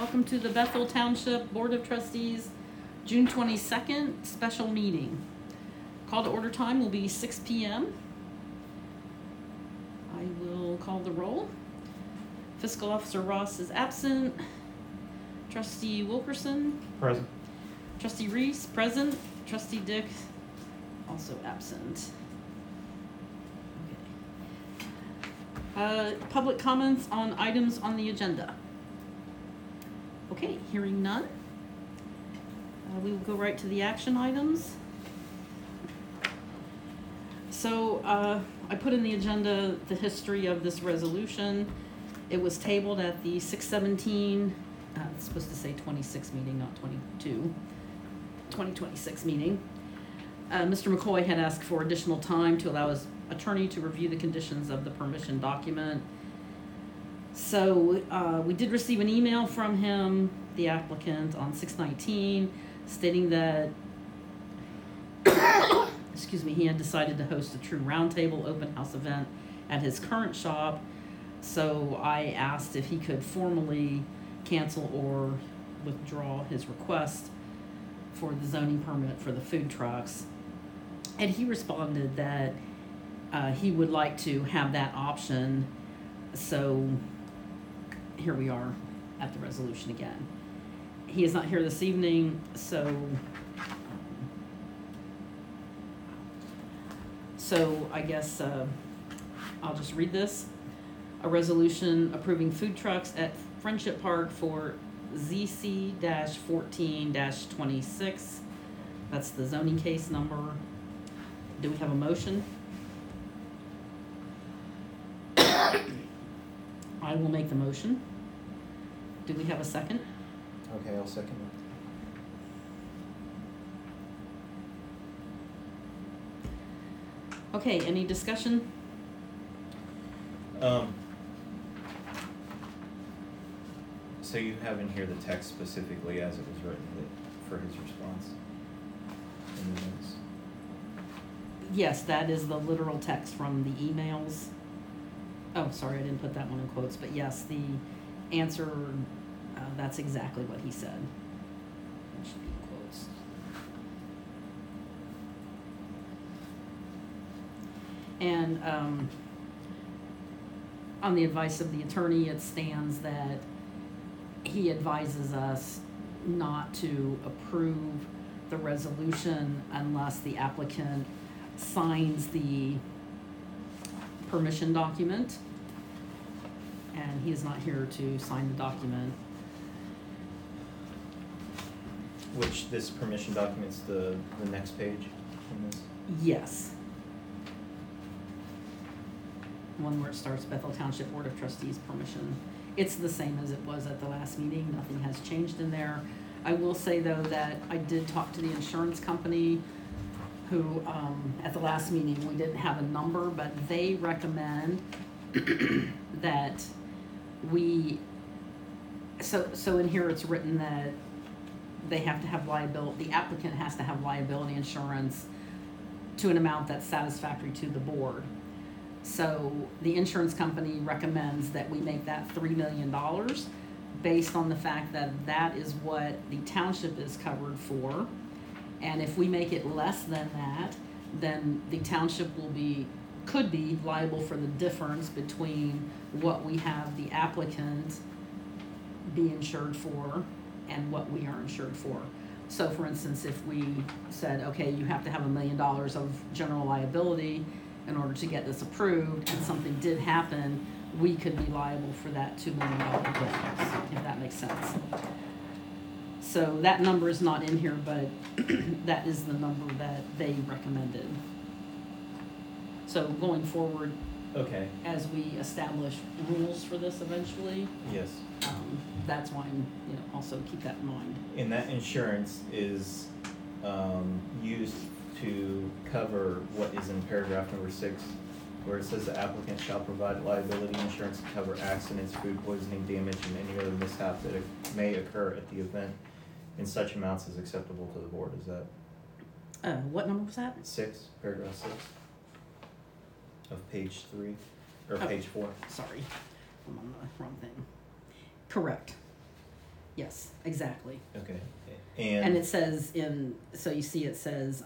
welcome to the Bethel Township Board of Trustees June 22nd special meeting. Call to order time will be 6 p.m. I will call the roll. Fiscal Officer Ross is absent. Trustee Wilkerson. Present. Trustee Reese, present. Trustee Dick, also absent. Okay. Public comments on items on the agenda. Okay, hearing none. We will go right to the action items. So I put in the agenda the history of this resolution. It was tabled at the 6/17, it's supposed to say 26 meeting, not 2026 meeting. Mr. McCoy had asked for additional time to allow his attorney to review the conditions of the permission document. So we did receive an email from him, the applicant, on 6/19, stating that excuse me, he had decided to host a true roundtable open house event at his current shop. So I asked if he could formally cancel or withdraw his request for the zoning permit for the food trucks. And he responded that he would like to have that option. So here we are at the resolution again. He is not here this evening, so I guess I'll just read this. A resolution approving food trucks at Friendship Park for ZC-14-26. That's the zoning case number. Do we have a motion? I will make the motion. Do we have a second? Okay, I'll second it. Okay, any discussion? So you have in here the text specifically as it was written for his response in the notes? Yes, that is the literal text from the emails. Oh, sorry, I didn't put that one in quotes, but yes, the answer, that's exactly what he said. It should be in quotes. And on the advice of the attorney, it stands that he advises us not to approve the resolution unless the applicant signs the permission document. And he is not here to sign the document. Which this permission document's the next page in this? Yes. One where it starts Bethel Township Board of Trustees permission. It's the same as it was at the last meeting. Nothing has changed in there. I will say though that I did talk to the insurance company who at the last meeting we didn't have a number, but they recommend that we, so in here it's written that they have to have liability, the applicant has to have liability insurance to an amount that's satisfactory to the board. So the insurance company recommends that we make that $3 million based on the fact that that is what the township is covered for. And if we make it less than that, then the township could be liable for the difference between what we have the applicant be insured for and what we are insured for. So for instance, if we said, okay, you have to have $1 million of general liability in order to get this approved, and something did happen, we could be liable for that $2 million difference, if that makes sense. So that number is not in here, but that is the number that they recommended. So going forward, okay, as we establish rules for this eventually, yes, that's why I'm, also keep that in mind. And that insurance is used to cover what is in paragraph number 6, where it says the applicant shall provide liability insurance to cover accidents, food poisoning, damage, and any other mishap that may occur at the event in such amounts as acceptable to the board. Is that? What number was that? 6, paragraph 6 of page 3, or page 4. Sorry, I'm on the wrong thing. Correct. Yes, exactly. Okay. And it says so you see it says,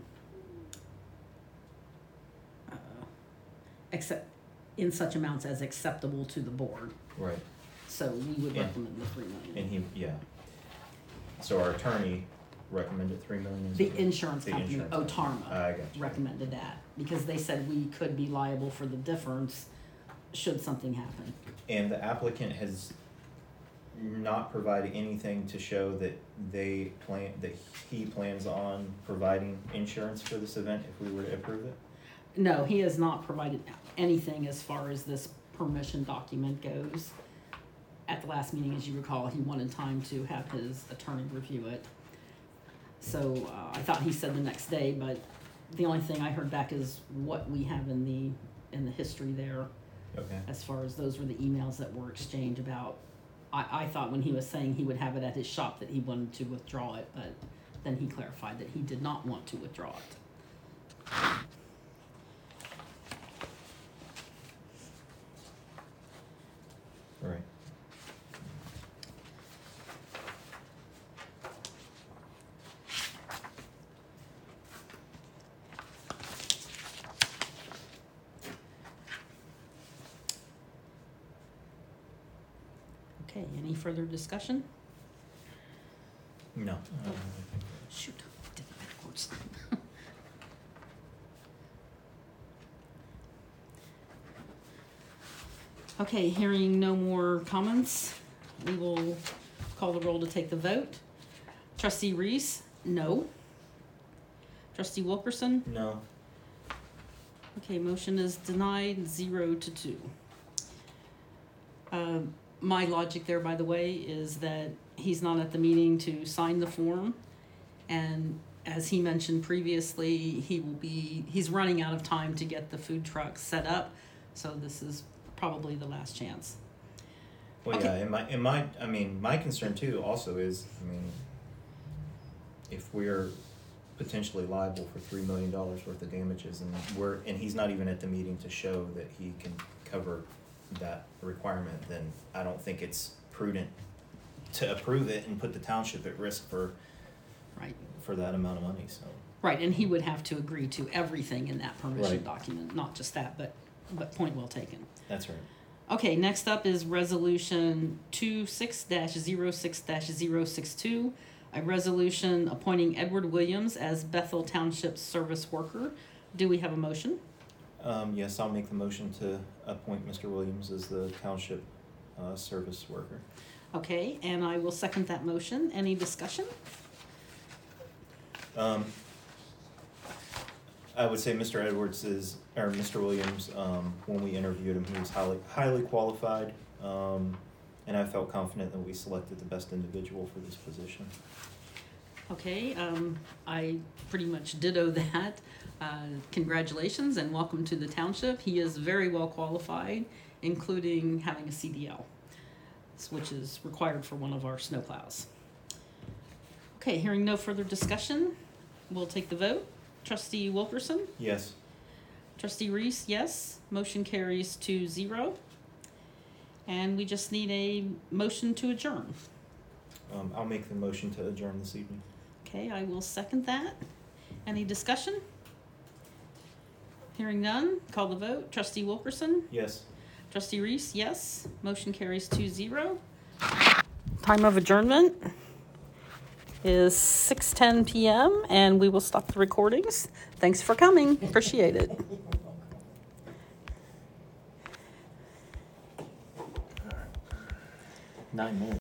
except in such amounts as acceptable to the board. Right. So we would And- recommend the 3 million. And so our attorney recommended 3 million? is The it? insurance The company, insurance company. Otarma, I got you. recommended that, because they said we could be liable for the difference should something happen. And the applicant has not provided anything to show that he plans on providing insurance for this event if we were to approve it? No, he has not provided anything as far as this permission document goes. At the last meeting, as you recall, he wanted time to have his attorney review it. So I thought he said the next day, but the only thing I heard back is what we have in the history there, Okay. as far as those were the emails that were exchanged about. I thought when he was saying he would have it at his shop that he wanted to withdraw it, but then he clarified that he did not want to withdraw it. Right. Okay, any further discussion? No. Shoot, I did it backwards. Okay, hearing no more comments, we will call the roll to take the vote. Trustee Reese, no. Trustee Wilkerson? No. Okay, motion is denied, 0-2. My logic there, by the way, is that he's not at the meeting to sign the form. And as he mentioned previously, he's running out of time to get the food truck set up. So this is probably the last chance. Well, Okay. yeah, my concern too also is, if we're potentially liable for $3 million worth of damages and he's not even at the meeting to show that he can cover that requirement, then I don't think it's prudent to approve it and put the township at risk for Right. that amount of money, so. Right, and he would have to agree to everything in that permission Right. document, not just that, but point well taken. That's right. Okay, next up is resolution 26-06-062, a resolution appointing Edward Williams as Bethel Township Service Worker. Do we have a motion? Yes, I'll make the motion to appoint Mr. Williams as the township service worker. Okay, and I will second that motion. Any discussion? I would say Mr. Mr. Williams, when we interviewed him, he was highly qualified, and I felt confident that we selected the best individual for this position. Okay, I pretty much ditto that. Congratulations and welcome to the township. He is very well qualified, including having a CDL, which is required for one of our snowplows. Okay, hearing no further discussion, we'll take the vote. Trustee Wilkerson? Yes. Trustee Reese, yes. Motion carries 2-0. And we just need a motion to adjourn. I'll make the motion to adjourn this evening. Okay, I will second that. Any discussion? Hearing none, call the vote. Trustee Wilkerson? Yes. Trustee Reese, yes. Motion carries 2-0. Time of adjournment is 6:10 p.m. and we will stop the recordings. Thanks for coming. Appreciate it. 9 minutes.